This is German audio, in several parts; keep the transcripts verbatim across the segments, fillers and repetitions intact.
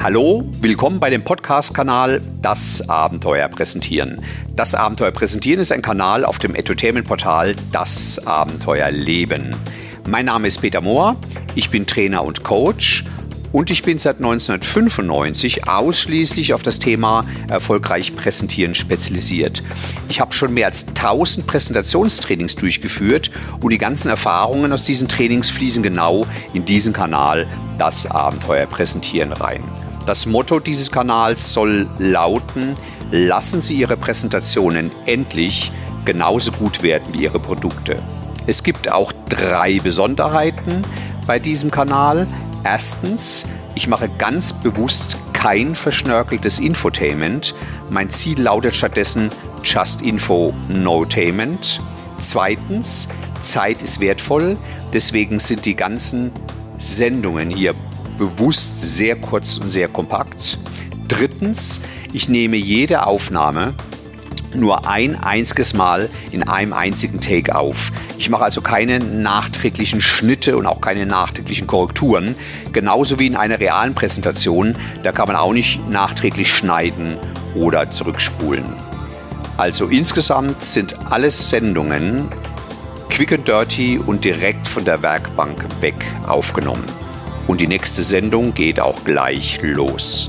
Hallo, willkommen bei dem Podcast-Kanal Das Abenteuer Präsentieren. Das Abenteuer Präsentieren ist ein Kanal auf dem Entertainment-Portal Das Abenteuer Leben. Mein Name ist Peter Mohr, ich bin Trainer und Coach und ich bin seit neunzehnhundertfünfundneunzig ausschließlich auf das Thema erfolgreich präsentieren spezialisiert. Ich habe schon mehr als tausend Präsentationstrainings durchgeführt und die ganzen Erfahrungen aus diesen Trainings fließen genau in diesen Kanal Das Abenteuer Präsentieren rein. Das Motto dieses Kanals soll lauten: Lassen Sie Ihre Präsentationen endlich genauso gut werden wie Ihre Produkte. Es gibt auch drei Besonderheiten bei diesem Kanal. Erstens, ich mache ganz bewusst kein verschnörkeltes Infotainment. Mein Ziel lautet stattdessen Just Info, No Tainment. Zweitens, Zeit ist wertvoll, deswegen sind die ganzen Sendungen hier bewusst sehr kurz und sehr kompakt. Drittens, ich nehme jede Aufnahme nur ein einziges Mal in einem einzigen Take auf. Ich mache also keine nachträglichen Schnitte und auch keine nachträglichen Korrekturen. Genauso wie in einer realen Präsentation, da kann man auch nicht nachträglich schneiden oder zurückspulen. Also insgesamt sind alles Sendungen quick and dirty und direkt von der Werkbank weg aufgenommen. Und die nächste Sendung geht auch gleich los.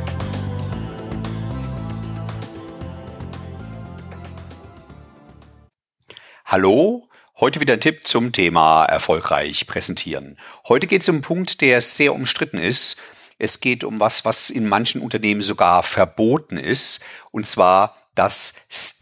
Hallo, heute wieder ein Tipp zum Thema erfolgreich präsentieren. Heute geht es um einen Punkt, der sehr umstritten ist. Es geht um was, was in manchen Unternehmen sogar verboten ist, und zwar das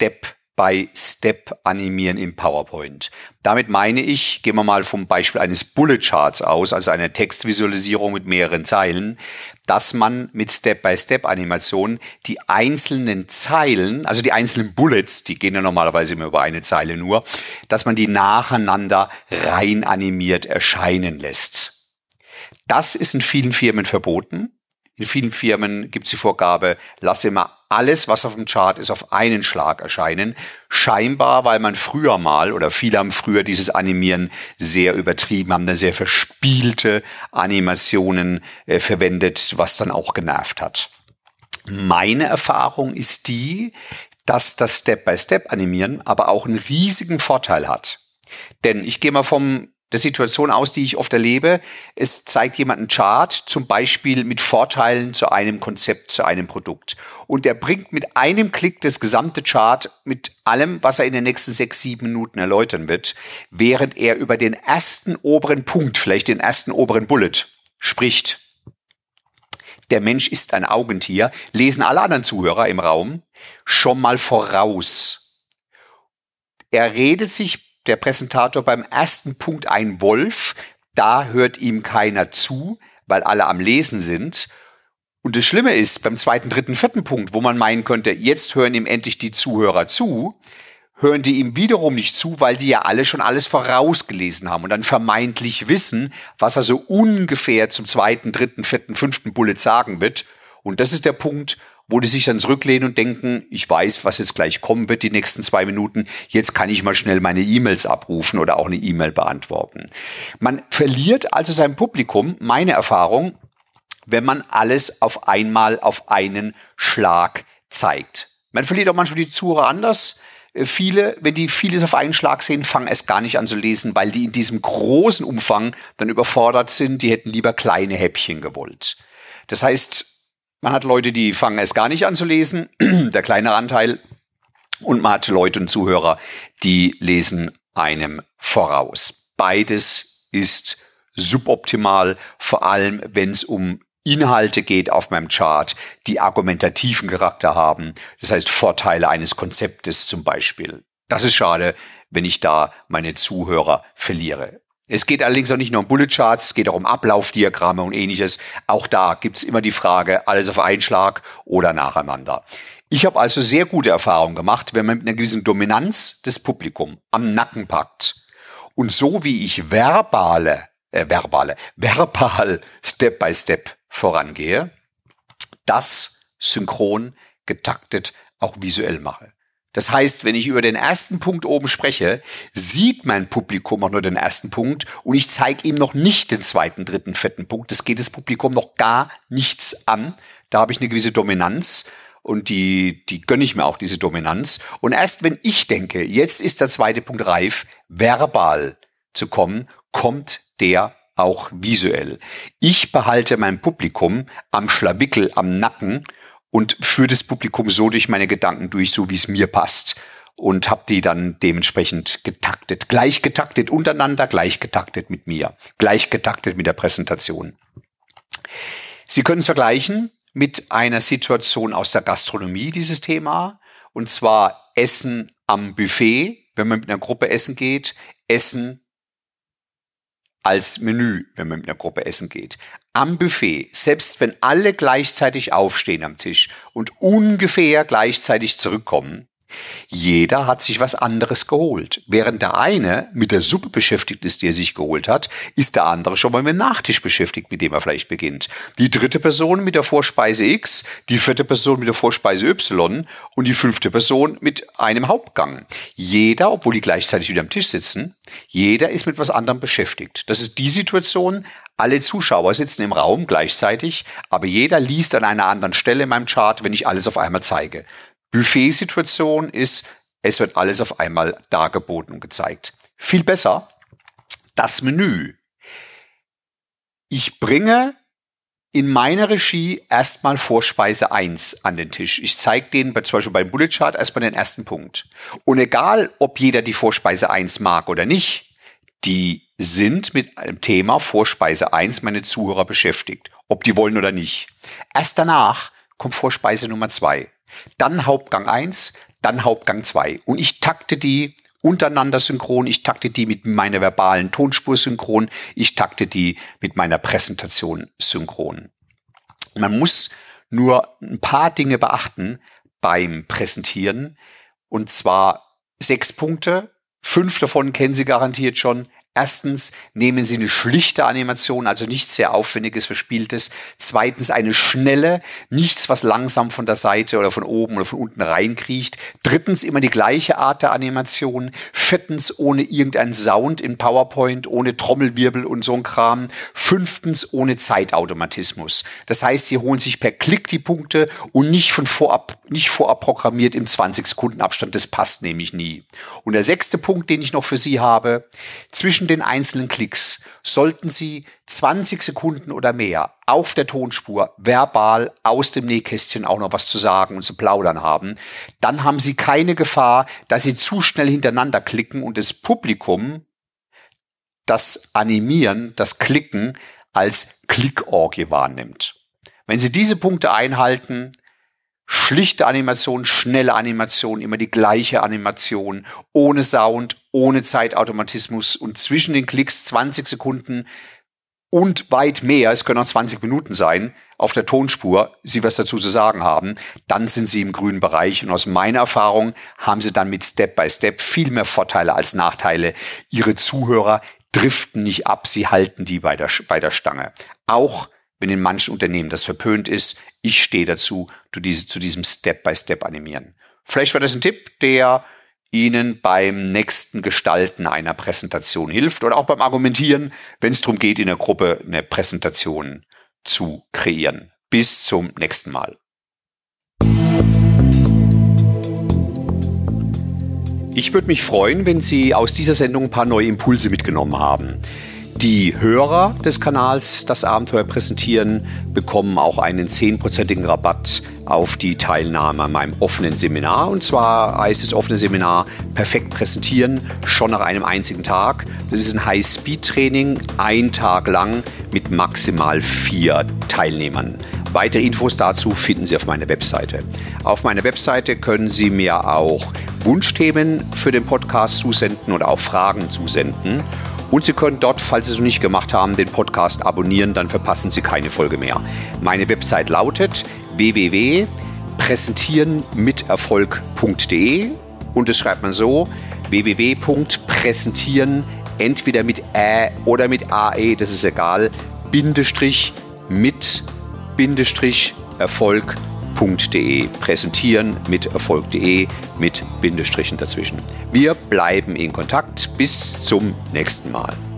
Step-by-Step-Animieren im PowerPoint. Damit meine ich, gehen wir mal vom Beispiel eines Bullet Charts aus, also einer Textvisualisierung mit mehreren Zeilen, dass man mit Step-by-Step-Animation die einzelnen Zeilen, also die einzelnen Bullets, die gehen ja normalerweise immer über eine Zeile nur, dass man die nacheinander rein animiert erscheinen lässt. Das ist in vielen Firmen verboten. In vielen Firmen gibt es die Vorgabe, lass immer alles, was auf dem Chart ist, auf einen Schlag erscheinen. Scheinbar, weil man früher mal, oder viele haben früher dieses Animieren sehr übertrieben, haben da sehr verspielte Animationen äh, verwendet, was dann auch genervt hat. Meine Erfahrung ist die, dass das Step-by-Step-Animieren aber auch einen riesigen Vorteil hat. Denn ich gehe mal vom der Situation aus, die ich oft erlebe. Es zeigt jemand einen Chart, zum Beispiel mit Vorteilen zu einem Konzept, zu einem Produkt. Und er bringt mit einem Klick das gesamte Chart mit allem, was er in den nächsten sechs, sieben Minuten erläutern wird, während er über den ersten oberen Punkt, vielleicht den ersten oberen Bullet, spricht. Der Mensch ist ein Augentier, lesen alle anderen Zuhörer im Raum schon mal voraus. Er redet sich der Präsentator beim ersten Punkt ein Wolf, da hört ihm keiner zu, weil alle am Lesen sind. Und das Schlimme ist, beim zweiten, dritten, vierten Punkt, wo man meinen könnte, jetzt hören ihm endlich die Zuhörer zu, hören die ihm wiederum nicht zu, weil die ja alle schon alles vorausgelesen haben und dann vermeintlich wissen, was er so ungefähr zum zweiten, dritten, vierten, fünften Bullet sagen wird. Und das ist der Punkt, wo die sich dann zurücklehnen und denken, ich weiß, was jetzt gleich kommen wird, die nächsten zwei Minuten, jetzt kann ich mal schnell meine E-Mails abrufen oder auch eine E-Mail beantworten. Man verliert also sein Publikum, meine Erfahrung, wenn man alles auf einmal auf einen Schlag zeigt. Man verliert auch manchmal die Zuhörer anders. Viele, wenn die vieles auf einen Schlag sehen, fangen erst gar nicht an zu lesen, weil die in diesem großen Umfang dann überfordert sind, die hätten lieber kleine Häppchen gewollt. Das heißt, man hat Leute, die fangen erst gar nicht an zu lesen, der kleinere Anteil. Und man hat Leute und Zuhörer, die lesen einem voraus. Beides ist suboptimal, vor allem wenn es um Inhalte geht auf meinem Chart, die argumentativen Charakter haben. Das heißt Vorteile eines Konzeptes zum Beispiel. Das ist schade, wenn ich da meine Zuhörer verliere. Es geht allerdings auch nicht nur um Bullet Charts, es geht auch um Ablaufdiagramme und ähnliches. Auch da gibt es immer die Frage, alles auf einen Schlag oder nacheinander. Ich habe also sehr gute Erfahrungen gemacht, wenn man mit einer gewissen Dominanz des Publikums am Nacken packt und so wie ich verbale, äh, verbale, verbal Step by Step vorangehe, das synchron, getaktet, auch visuell mache. Das heißt, wenn ich über den ersten Punkt oben spreche, sieht mein Publikum auch nur den ersten Punkt und ich zeige ihm noch nicht den zweiten, dritten, vierten Punkt. Das geht das Publikum noch gar nichts an. Da habe ich eine gewisse Dominanz und die, die gönne ich mir auch, diese Dominanz. Und erst wenn ich denke, jetzt ist der zweite Punkt reif, verbal zu kommen, kommt der auch visuell. Ich behalte mein Publikum am Schlawickel, am Nacken und führe das Publikum so durch meine Gedanken durch, so wie es mir passt. Und habe die dann dementsprechend getaktet. Gleich getaktet untereinander, gleich getaktet mit mir. Gleich getaktet mit der Präsentation. Sie können es vergleichen mit einer Situation aus der Gastronomie, dieses Thema. Und zwar Essen am Buffet, wenn man mit einer Gruppe essen geht. Essen als Menü, wenn man mit einer Gruppe essen geht. Am Buffet, selbst wenn alle gleichzeitig aufstehen am Tisch und ungefähr gleichzeitig zurückkommen, jeder hat sich was anderes geholt. Während der eine mit der Suppe beschäftigt ist, die er sich geholt hat, ist der andere schon mal mit dem Nachtisch beschäftigt, mit dem er vielleicht beginnt. Die dritte Person mit der Vorspeise X, die vierte Person mit der Vorspeise Y und die fünfte Person mit einem Hauptgang. Jeder, obwohl die gleichzeitig wieder am Tisch sitzen, jeder ist mit was anderem beschäftigt. Das ist die Situation, alle Zuschauer sitzen im Raum gleichzeitig, aber jeder liest an einer anderen Stelle in meinem Chart, wenn ich alles auf einmal zeige. Buffet-Situation ist, es wird alles auf einmal dargeboten und gezeigt. Viel besser, das Menü. Ich bringe in meiner Regie erstmal Vorspeise eins an den Tisch. Ich zeige denen zum Beispiel beim Bullet Chart erstmal den ersten Punkt. Und egal, ob jeder die Vorspeise eins mag oder nicht, die sind mit einem Thema Vorspeise eins meine Zuhörer beschäftigt. Ob die wollen oder nicht. Erst danach kommt Vorspeise Nummer zwei. Dann Hauptgang eins, dann Hauptgang zwei. Und ich takte die untereinander synchron, ich takte die mit meiner verbalen Tonspur synchron, ich takte die mit meiner Präsentation synchron. Man muss nur ein paar Dinge beachten beim Präsentieren. Und zwar sechs Punkte. Fünf davon kennen Sie garantiert schon. Erstens, nehmen Sie eine schlichte Animation, also nichts sehr Aufwendiges, Verspieltes. Zweitens, eine schnelle, nichts, was langsam von der Seite oder von oben oder von unten reinkriecht. Drittens, immer die gleiche Art der Animation. Viertens, ohne irgendeinen Sound in PowerPoint, ohne Trommelwirbel und so ein Kram. Fünftens, ohne Zeitautomatismus. Das heißt, Sie holen sich per Klick die Punkte und nicht von vorab, nicht vorab programmiert im zwanzig Sekunden Abstand. Das passt nämlich nie. Und der sechste Punkt, den ich noch für Sie habe, zwischen den einzelnen Klicks sollten Sie zwanzig Sekunden oder mehr auf der Tonspur verbal aus dem Nähkästchen auch noch was zu sagen und zu plaudern haben. Dann haben Sie keine Gefahr, dass Sie zu schnell hintereinander klicken und das Publikum das Animieren, das Klicken als Klickorgie wahrnimmt. Wenn Sie diese Punkte einhalten, schlichte Animation, schnelle Animation, immer die gleiche Animation, ohne Sound, ohne Zeitautomatismus und zwischen den Klicks zwanzig Sekunden und weit mehr, es können auch zwanzig Minuten sein, auf der Tonspur, Sie was dazu zu sagen haben, dann sind Sie im grünen Bereich und aus meiner Erfahrung haben Sie dann mit Step by Step viel mehr Vorteile als Nachteile. Ihre Zuhörer driften nicht ab, Sie halten die bei der, bei der Stange. Auch wenn in manchen Unternehmen das verpönt ist, ich stehe dazu, zu diesem Step-by-Step-Animieren. Vielleicht war das ein Tipp, der Ihnen beim nächsten Gestalten einer Präsentation hilft oder auch beim Argumentieren, wenn es darum geht, in der Gruppe eine Präsentation zu kreieren. Bis zum nächsten Mal. Ich würde mich freuen, wenn Sie aus dieser Sendung ein paar neue Impulse mitgenommen haben. Die Hörer des Kanals Das Abenteuer präsentieren bekommen auch einen zehnprozentigen Rabatt auf die Teilnahme an meinem offenen Seminar. Und zwar heißt das offene Seminar Perfekt präsentieren, schon nach einem einzigen Tag. Das ist ein High-Speed-Training, ein Tag lang mit maximal vier Teilnehmern. Weitere Infos dazu finden Sie auf meiner Webseite. Auf meiner Webseite können Sie mir auch Wunschthemen für den Podcast zusenden oder auch Fragen zusenden. Und Sie können dort, falls Sie es noch nicht gemacht haben, den Podcast abonnieren, dann verpassen Sie keine Folge mehr. Meine Website lautet w w w punkt präsentieren mit erfolg punkt de und das schreibt man so, w w w punkt präsentieren, entweder mit Ä oder mit A E, das ist egal, Bindestrich mit Bindestrich Erfolg punkt de. Präsentieren mit Erfolg.de mit Bindestrichen dazwischen. Wir bleiben in Kontakt. Bis zum nächsten Mal.